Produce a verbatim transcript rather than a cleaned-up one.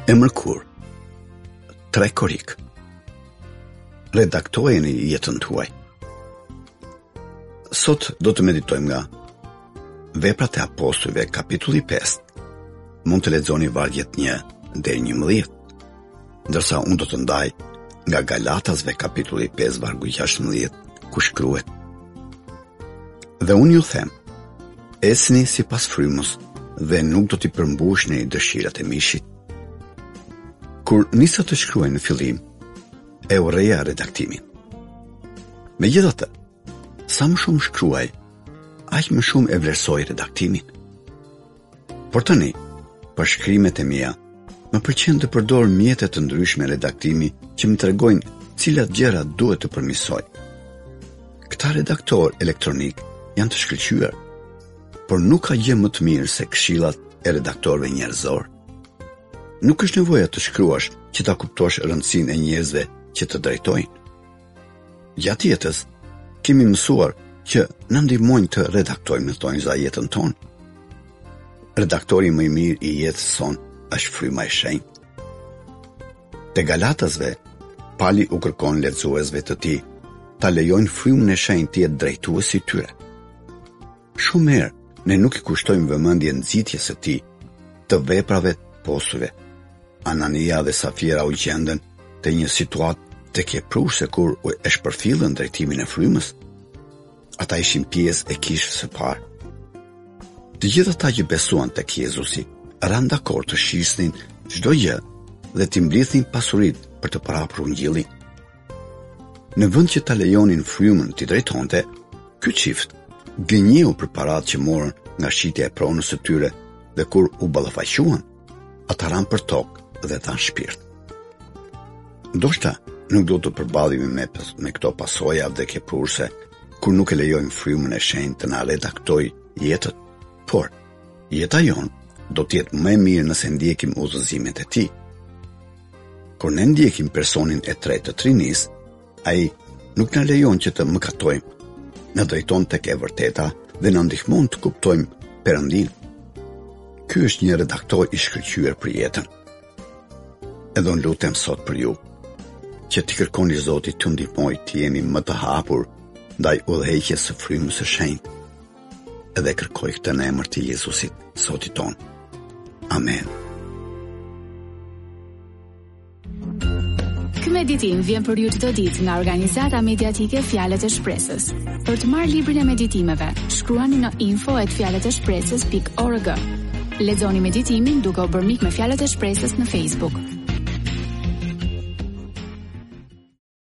E mërkur, tre korik. Redaktojeni jetën tuaj. Sot do të meditojmë nga Veprat e Apostujve, kapitulli pesë. Mund të lexoni vargjet një deri njëmbëdhjetë, ndërsa unë do të ndaj nga Galatasve, kapitulli pesë, vargu gjashtëmbëdhjetë, ku shkruhet: Dhe unë ju them, esni sipas frymës dhe nuk do t'i përmbushni dëshirat e mishit. Kur nisa të shkruaj në fillim, e urreja redaktimin. Megjithatë, sa më shumë shkruaj, aq më shumë e vlerësoj redaktimin. Por tani, për shkrimet e mia, më pëlqen të përdor mjete të ndryshme redaktimi që më tregojnë cilat gjëra duhet të përmirësoj. Këta redaktor elektronik janë të shkëlqyer, por nuk ka gjë më të mirë se këshillat e redaktorëve njerëzor. Nuk është nevoja të shkruash që ta kuptosh rëndësinë e njerëzve që të drejtojnë. Gjatë jetës, kemi mësuar që na ndihmojnë të redaktojmë në tonjza jetën tonë. Redaktori më i mirë i jetës sonë është fryma e shenjtë. Te Galatasve, Pali u kërkon lexuesve të tij ta lejojnë frymën e shenjtë të jetë drejtuesi i tyre. Shumë herë ne nuk i kushtojmë vëmendje nxitjes së tij të veprave të apostujve. Anania dhe Safira u gjendën te një situatë tek e prurse kur e shpërfillën drejtimin e frymës. Ata ishin pjesë e kishës së parë. Të gjithë ata që besuan tek Jezusi ranë dakord të shisnin çdo gjë dhe t'i mblidhnin pasuritë për të parapur ungjillin. Në vend që ta lejonin frymën t'i drejtonte, ky çift gënjeu për paratë që morën nga shitja e pronës së tyre dhe kur u ballafaquan, ata ranë për tokë dhe thanë shpirt. Ndoshta nuk do të përballemi me, me këto pasoja vdekjeprurse kur nuk e lejojmë frymën e shenjtë të na redaktoj jetën, por jeta jonë do të jetë më e mirë nëse ndjekim udhëzimet e tij. Kur ne ndjekim personin e tretë të Trinisë, ai nuk na lejon që të mëkatojmë, na drejton tek e vërteta dhe na ndihmon të kuptojmë Perëndin. Ky është një redaktor i shkëlqyer për jetën. Edhe unë lutem sot për ju, që t'i kërkoni Zotit të ndihmoj të jemi më të hapur ndaj udhëheqjes së frymës së shenjtë. Edhe kërkoj këtë në emër të Jezusit, Zotit ton. Amen. Ky meditim vjen për ju çdo ditë nga organizata mediatike Fjalët e Shpresës. Për të marrë librin e meditimeve, shkruani në info at fjaleteshpresës dot org. Lexoni meditimin duke u bërë mik me Fjalët e Shpresës në Facebook.